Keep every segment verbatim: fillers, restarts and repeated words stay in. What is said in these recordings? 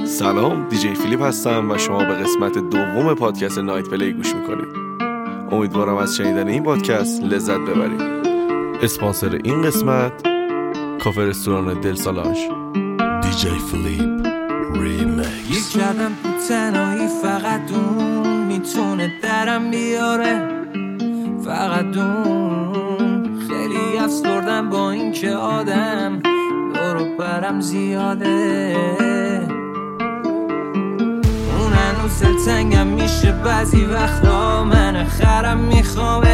سلام، دیجی فیلیپ هستم و شما به قسمت دوم پادکست نایت پلی گوش میکنید. امیدوارم از شنیدن این پادکست لذت ببرید. اسپانسر این قسمت کافه رستوران دل سالانج. دیجی فیلیپ ریمیکس. یک کردم تو تنهایی، فقط اون میتونه درم بیاره، فقط اون. خیلی افسردم با این که آدم دور و برم زیاده، اون هنوز دلتنگم میشه بعضی وقتا، من خرم میخوامش.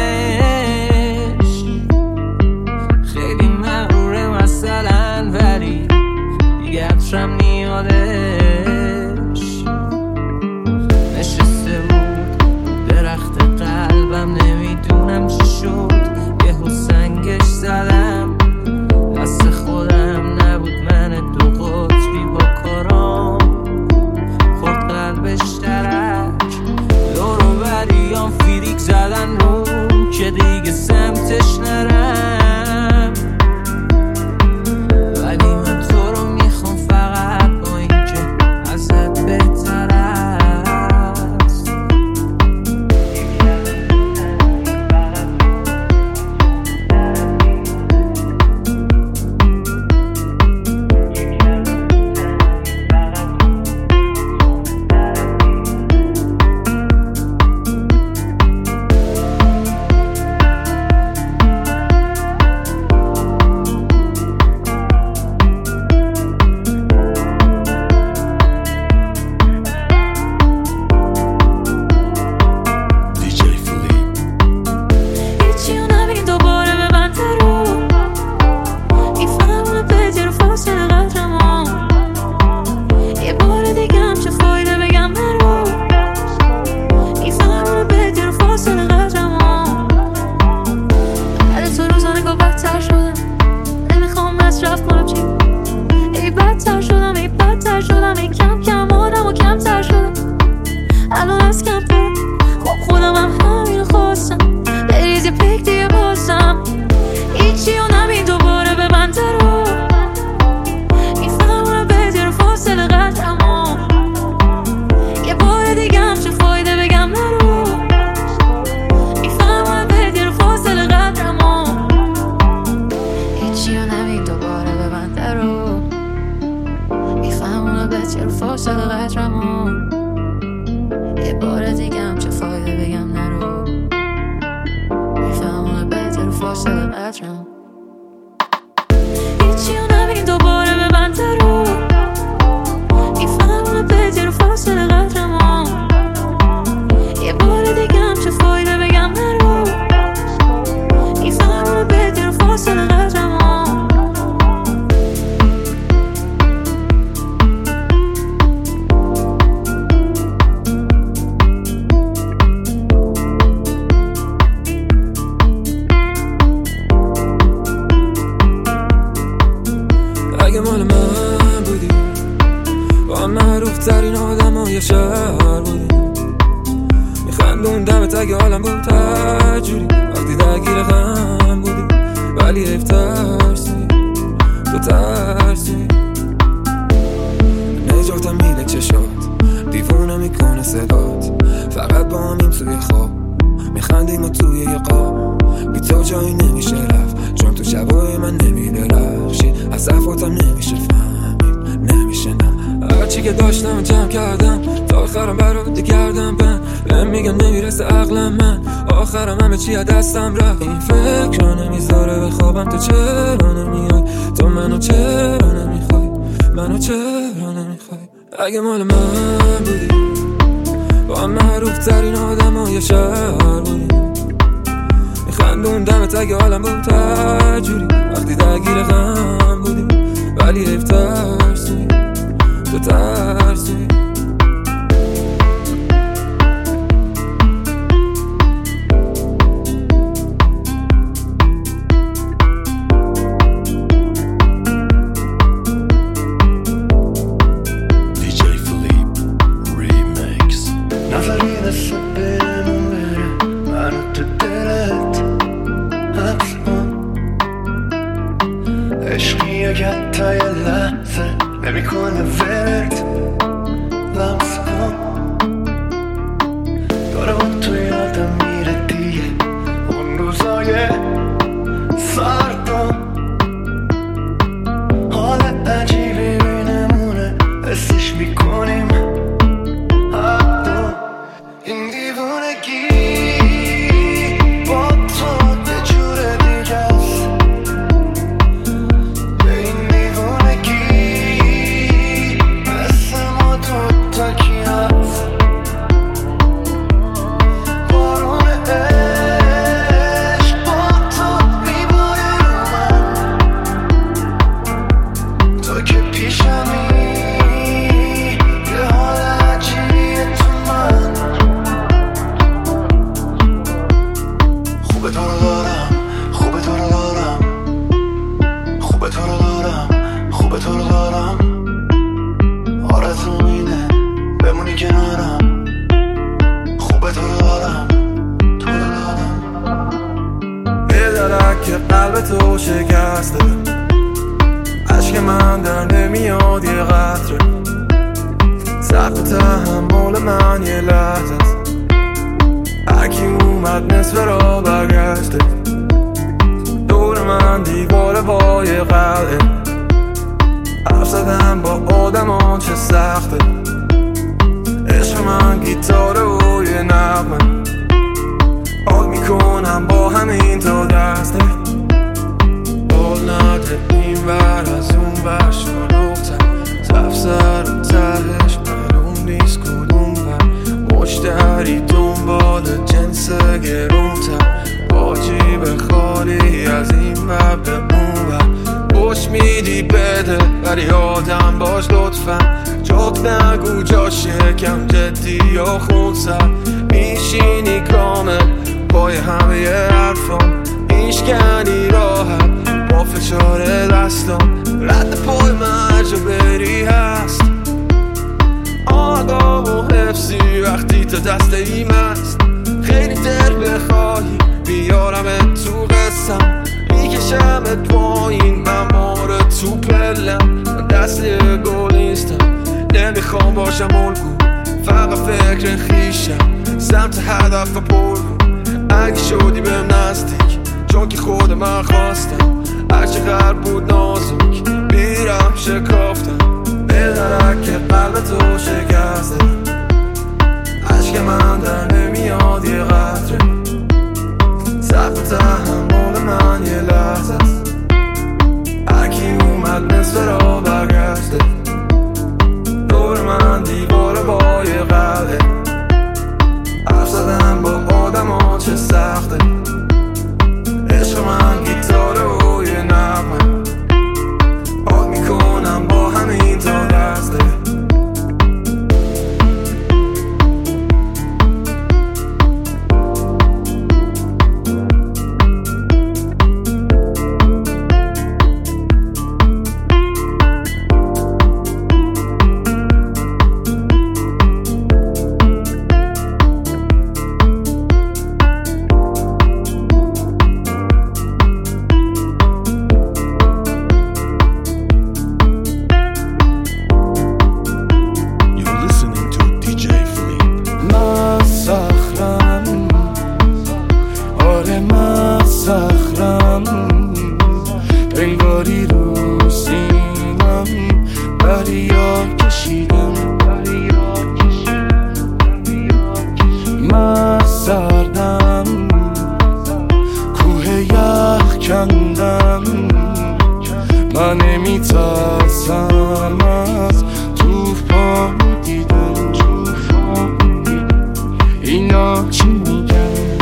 خیلی مغروره مثلا ولی دیگه عطرم نیادش. نشسته بود درخت قلبم، نمیدونم چی شد، یهو سنگش زدم. دست خودم نبود، من دو قطبی با کارام خورد قلبش ترک. دور و بریام فیریک زدن روم که دیگه سمتش نرم، ولی من تو رو میخوام فقط با این که ازت بهتر است. اگه مال من بودی، با هم معروف ترین آدم های شهر بودی، میخندون دمت اگه حالم بود تجوری، وقتی درگیر غم بودی ولی حیف ترسوی، تو ترسوی. عشقی که تا یه لحظه نمیکنه ولت، لمس کن داره با تو یادم میره دیگه اون روزای سردم حال عجیبی بینمونه حسش میکنیم حتی این دیوونگی با تو یه جور دیگه است به این دیوونگی مثل ما دوتا کی هست بارون عشق با تو میباره رو من تو که پیشمی یه حال عجیبیه تو من خوبه تو رو دارم خوبه تو رو دارم خوبه تو رو دارم خوبه تو رو دارم آرزوم اینه بمونی کنارم خوبه تو رو دارم تو رو دارم یه درک که قلب تو شکسته عشق من در نمیاد یه قطره سقف تحمل من یه لحظه است هرکی اومد نصف را برگشته دور من دیواره با یه قلعه حرف زدم با آدمان چه سخته عشق من گیتاره و یه نغمه حال میکنم با همین تا دسته حال نده این ور از اون ور شلوغتر تفسر و تهش معلوم نیست کدوم ور مشتری دنبال جنس گرونتر با جیب خالی از این ور به اون ور پشت میدی بده ولی آدم باش لطفا جوک نگو جا شکم جدی یا خونسر میشینی کامل پای همه ی حرفان میشکنی راحت با فشار دستان رد پای مرجا بری هست آگاه و حفظی وقتی تا دست ایم است خیلی دل بخواهی بیارم تو قصم میکشمت پایین من ماره تو پلم من دست گل نیستم نمیخوام باشم الگو فقط فکر خیشم سمت هدف پر اگه شدی بهم نزدیک چون که خود من خواستم هرچقدر بود نازک بیرم شکافتم بدرک که قلب تو شکسته عشق من در نمیاد یه قطره سقف تحمل من یه لحظه است هرکی اومد نصف را برگشته دور من دیواره با یه قلعه حرف زدن با آدم ها چه سخته عشق من گیتاره و یه نغمه حال میکنم با همین تا دسته من نمیترسم از توفان دیدن اینا چی میگن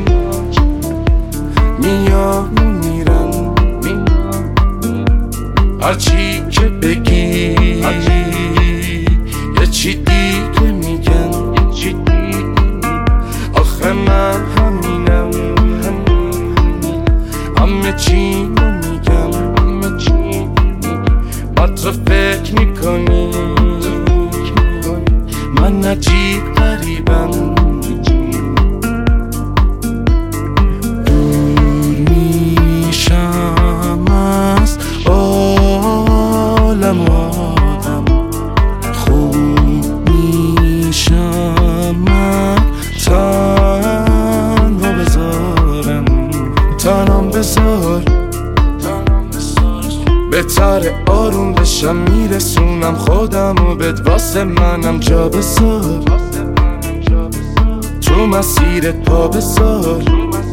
میان میرن هرچی که بگی یه چی دیگه میگن آخه من همینم همه چی نمیگم با تو فکر میکنی من عجیب غریبم دور میشم از عالم آدم خوب آروم بشم میرسونم خودم و بد واسه منم جا بذار تو مسیرت پا بذار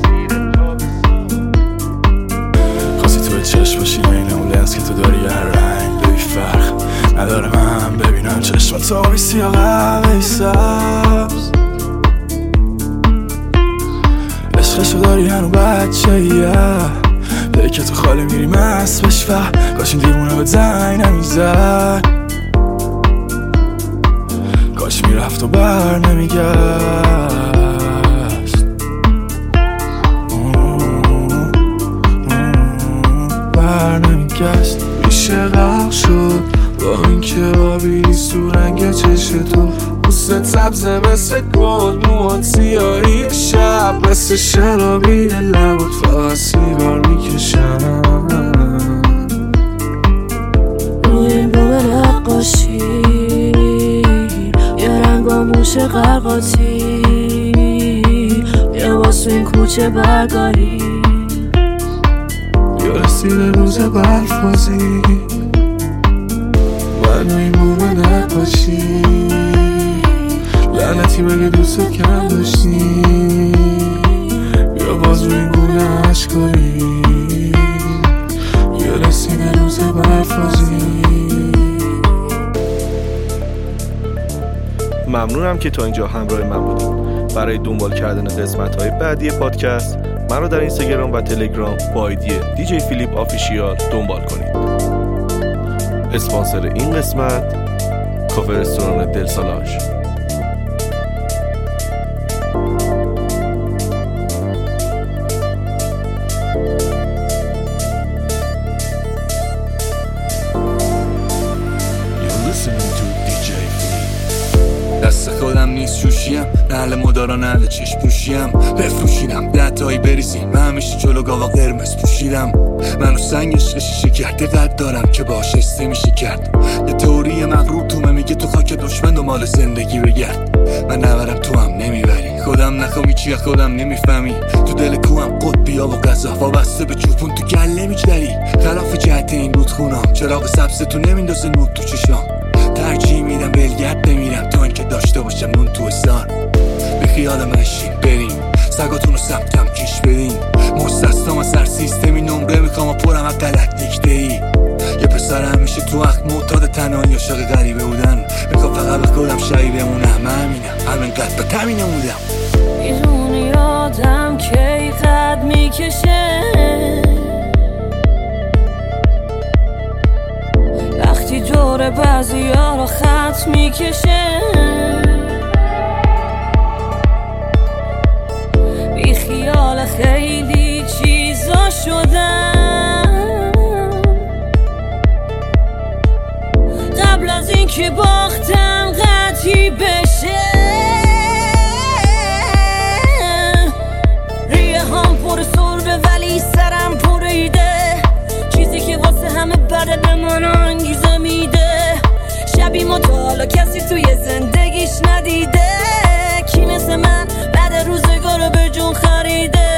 خواستی تو چشم باشی این اون لنز که تو داری هر رنگ ببی فرق نداره من ببینم چشم تو آبی سیاه قهوه‌ای سبز عشقشو داری هنو بچه یه داری که تو خاله میری مست بش و کاش این دیوونه به زنگ نمیزد کاش میرفت و بر نمیگشت بر نمیگشت میشه غرق شد با اینکه آبی نیست تو رنگ چشم تو بوست سبزه مثل گل موهات سیاهی شب مثل شرابی لبات فقط سیگار میکشم روی بوم نقاشی یه رنگاموش غرقاتی یه واسه این کوچه برگاری یا رسیده روز برفازی من روی بوم نقاشی لعنتی مگه دوست کم داشتی یا باز روی این گونه عشقایی یا رسیده روز برفازی. ممنونم که تا اینجا همراه من بودید. برای دنبال کردن قسمت‌های بعدی پادکست من رو در اینستاگرام و تلگرام با آیدی دیجی فیلیپ آفیشیال دنبال کنید. اسپانسر این قسمت کافه رستوران دل سالاژ. دست خودم نیست شوشیم نهل مدارا نهل چشم پوشیم بفروشیدم ده تایی بریزیم من همیشه جلو گاوا قرمز پوشیدم منو سنگ عشق شیشه کرده قد دارم که باش استه میشه کرد یه تئوری مغرور تومه میگه تو خاک دشمن و مال زندگی بگرد من نبرم تو هم نمیبری خودم نخوامی چیه خودم نمیفهمی تو دل کوهم قطبیا و قضا وابسته به چوپون تو گله میجدری خلاف جهت این رودخونام چراغ سبز تو نمیندازه نور تو چشام ترجیح میدم بلگرد بمیرم تا اینکه داشته باشم نون تو استان به خیال مشین بریم سگاتون رو سمتم کش بدین مستستام از سر سیستمی نمره میخوام و پرم از غلط دیکته ای یه پسر همیشه تو وقت معتاد تنهایی عاشق غریبه بودن میخوام فقط به خودم شایی بمونم من همینم همینقدر به تمین نمودم میدونی آدم کی قد میکشه وقتی جور بعضی ها رو خط میکشه بی خیال خیلی چیزا شدم قبل از این که باختم قطعی بشه ریه هم پر سربه ولی سرم پر ایده چیزی که واسه همه بده به من انگیزه میده شبی ما تا حالا کسی توی زندگیش ندیده کی مثل من بعد روزگار رو به جون خریده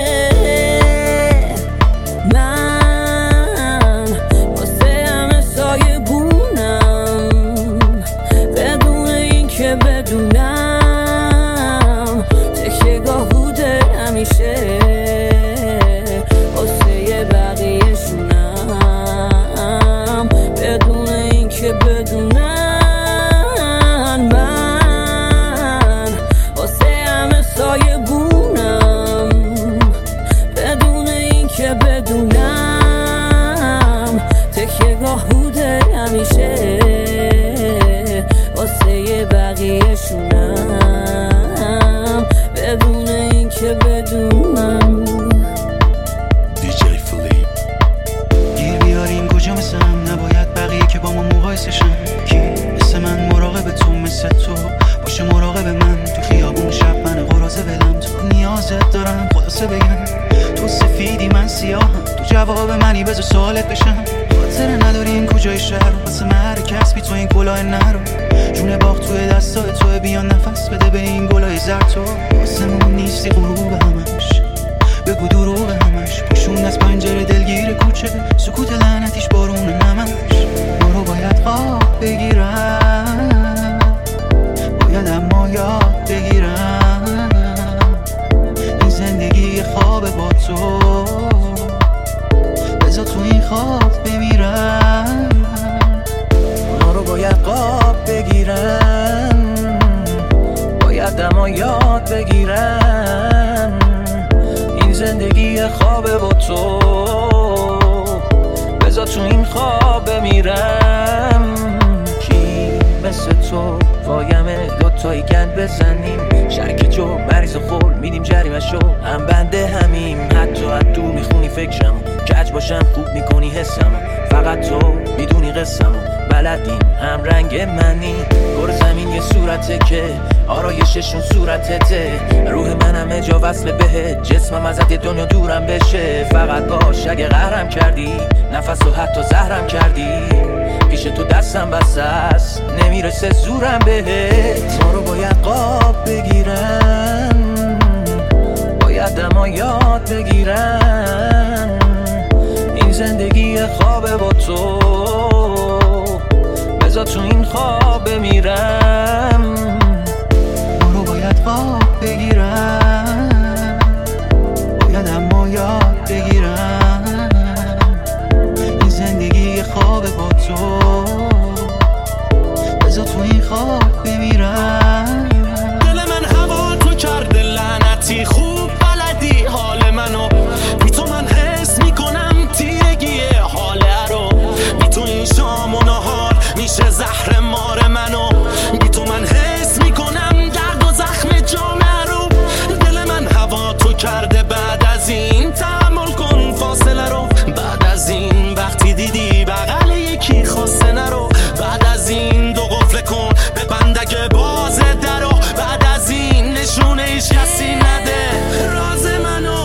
من واسه همه سایه بونم بدون این که بدونم تکیه گاه بوده همیشه واسه بقیه شونم بدون این که بدونم من واسه همه سایه بونم بدون این که بدونم تکیه گاه بوده همیشه واسه بقیه شونم بدون این که بدونم. دیجی فیلیپ گیر بیاریم کجا مثل هم نباید بقیه که با ما مقایسه شن کی مثل من مراقب تو مثل تو باشه مراقب من تو خیابون شب من قرازه ولم تو نیازت دارم خلاصه بگم تو سفیدی من سیاهم تو جواب منی بذار سوالت بشم خاطر نداریم کجای شهر واسه مهر کسبی تو این گلاه نرو جون باغ توی دستای تو بیان نفس بده به این گلای زرد تو واسه مون نیستی غروب همش بگو دروغ همش، پوشون از پنجره دلگیر کوچه، سکوت لعنتیش بارون نمش. ما رو باید خواب بگیرم، باید اما یاد بگیرم این زندگی خواب با تو، بذار تو این خواب بمیرم. ما رو باید خواب بگیرم، باید اما یاد بگیرم این زندگی خواب با تو، بذار تو این خواب بمیرم. کی مثل تو وایمه دوتایی گند بزنیم، شرک جو مریض خور میدیم جریمه شو، هم بنده همیم. حتی حدو میخونی فکرمو، کج باشم خوب میکنی حسمو، فقط تو میدونی قسمو، بلدیم هم رنگ منی. گور زمین یه صورته که آرایششون صورتته، روح منم جا وصل بهت، جسمم ازت یه دنیا دورم بشه. فقط باش اگه قهرم کردی، نفس و حتی زهرم کردی، پیش تو دستم بسته است نمیرسه زورم بهت. ما رو باید قاب بگیرم، باید اما یاد بگیرم این زندگی خواب با تو، بذار تو این خواب بمیرم. ما رو باید خواب بگیرم، باید اما یاد بگیرم این زندگی خواب با تو، بذار تو این خواب بمیرم. دل من هوا تو کرده لعنتی، خوب بلدی حال منو، بی تو من حس میکنم تیرگی حاله رو، بی تو این شام و نهار میشه زهر مار منو، بی تو من حس میکنم درد و زخم جامعه رو. دل من هوا تو کرده، بعد از این تحمل کن فاصله رو، بعد از این وقتی دیدی بغل یکی خواسته نرو، بعد از این دو قفل کن به بندگه باز درو، بعد از این نشونه ایش کسی نده راز منو.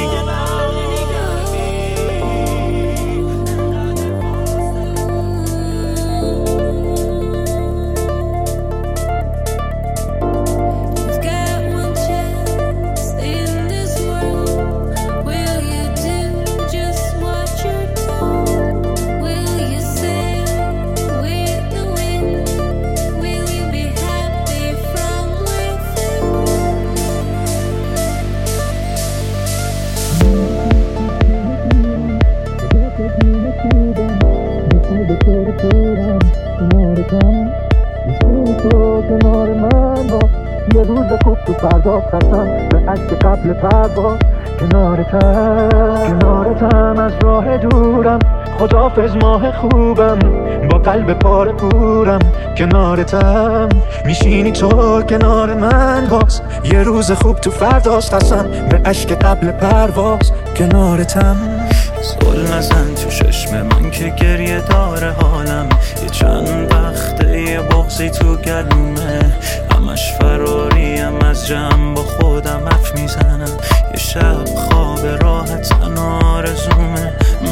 کنار من با یه روز خوب تو فردا قسم به عشق قبل پرواز، کنارتم کنارتم از راه دورم، خداحافظ ماه خوبم با قلب پاره پورم، کنارتم میشینی تو کنار من باز، یه روز خوب تو فرداست قسم به عشق قبل پرواز، کنارتم. سول نزن تو چشم من که گریه داره حالم، یه چند وقته یه بغضی تو گلومه، همش فراریم از جمع با خودم حرف میزنم، یه شب خواب راحت آرزومه.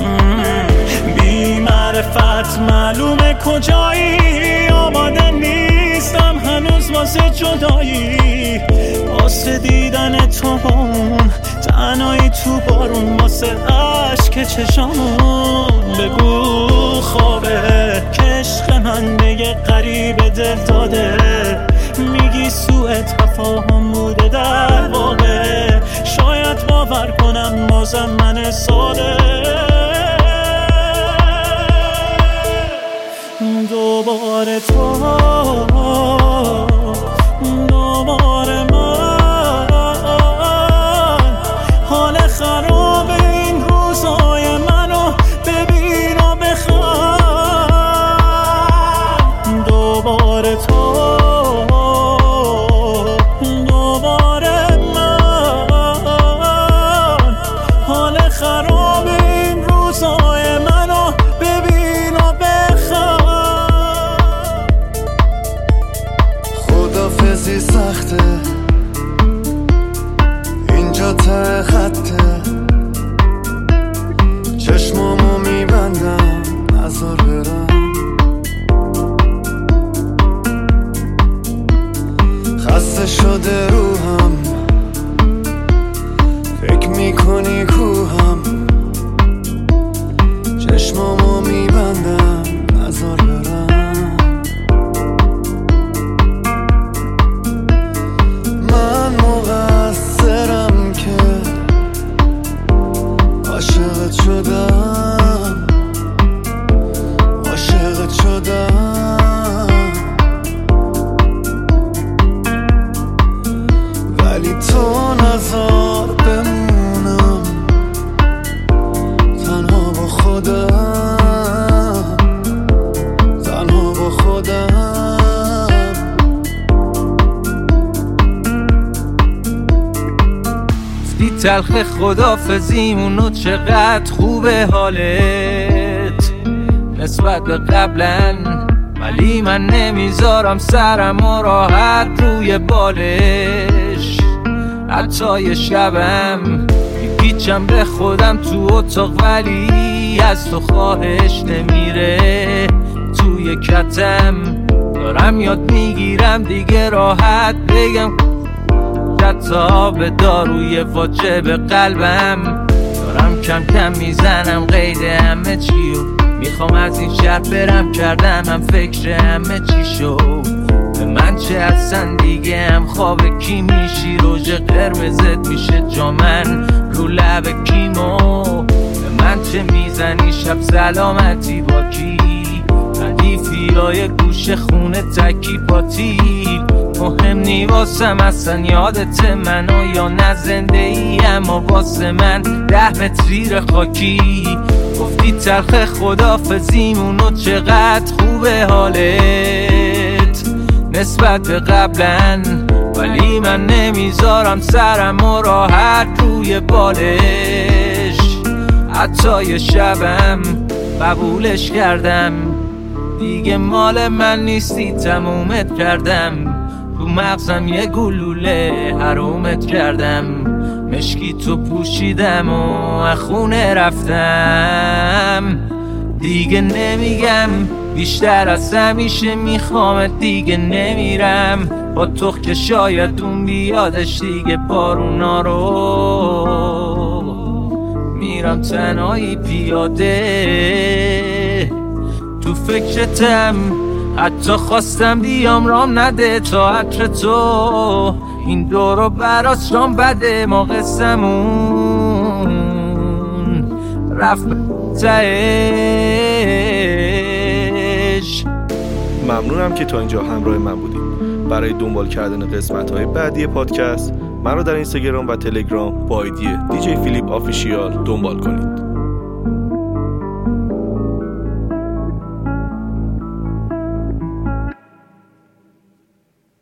بی معرفت معلومه کجایی، آماده نیستم هنوز واسه جدایی، واسه دیدن تو اون تنهایی تو بارون، واسه عشق چشامون. بگو خوابه که عشق من به یه غریب دل داده، میگی سوء تفاهم بوده در واقع، شاید باور کنم بازم من ساده. دوباره تو دوباره من، حال خراب این روزای منو ببین و بخند. دوباره تو دوباره من، حال خراب این روزای منو ببین و بخند. خدافزی سخته اینجا ته خطه، چشمامو میبندم نذار برم، خسته شده روحم، فکر میکنی شدم، ولی تو نذار بمونم تنها با خودم، تنها با خودم. گفتی تلخ خدافزیمونو چقدر خوبه حالت نسبت به قبلن، ولی من نمیذارم سرمو راحت روی بالش. حتی یه شبم میپیچم به خودم تو اتاق، ولی از تو خواهش نمیره توی کتم. دارم یاد میگیرم دیگه راحت بگم حتی به داروی واجب قلبم. دارم کم کم میزنم قید همه چیو، میخوام از این شهر برم، کردم هم فکر همه چی شد. به من چه اصلا دیگه هم خواب کی میشی، روژ قرمزت میشه جامن رو لب کیمو. به من چه میزنی شب سلامتی با کی، ردیفی های گوش خونه تکی پاتیل. مهم نی واسم اصلا یادت منو یا نه زنده ای، اما واسه من ده متر خاکی. گفتی تلخ خدافزیمونو چقدر خوبه حالت نسبت به قبلن، ولی من نمیذارم سرمو راحت روی بالش. حتی یه شبم قبولش کردم، دیگه مال من نیستی تمومت کردم. تو مغزم یه گلوله حرومت کردم، مشکی تو پوشیدم و خونه رفتم. دیگه نمیگم بیشتر از همیشه میخوامت، دیگه نمیرم با تو که شاید اون بیادش دیگه بارونا رو. میرم تنهایی پیاده تو فکرتم، حتی خواستم بیام رام نده تا عطر تو. این دورو براس رام بده، ما قصمون رفت تهش. ممنونم که تا اینجا همراه من بودید. برای دنبال کردن قسمت‌های بعدی پادکست من رو در اینستاگرام و تلگرام با آیدی دی جی فیلیپ آفیشیال دنبال کنید.